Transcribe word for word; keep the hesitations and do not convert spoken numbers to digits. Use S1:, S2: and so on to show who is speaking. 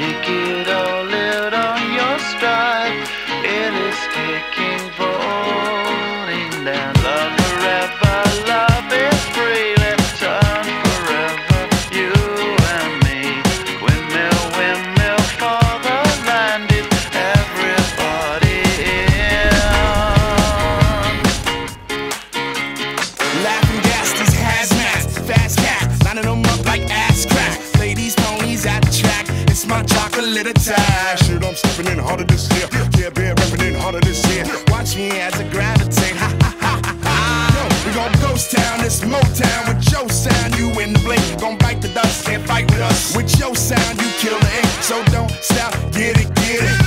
S1: make it all out on your stride. It is taking, falling down. Love forever, love is free. Let's turn forever, you and me. Windmill, windmill for the land. Is everybody in?
S2: Laughing gas, these hazmats, fast cat, lining them up like ass crack. Play these ponies at the track. It's my chocolate attack.
S3: Shit, I'm stepping in harder this year. Yeah, been repping in harder this year.
S2: Watch me as I gravitate. Ha ha ha ha ha. Yo, we gon' ghost town, this Motown with your sound. You in the blink, gon' bite the dust, can't fight with us. With your sound, you kill the ink. So don't stop, get it, get it.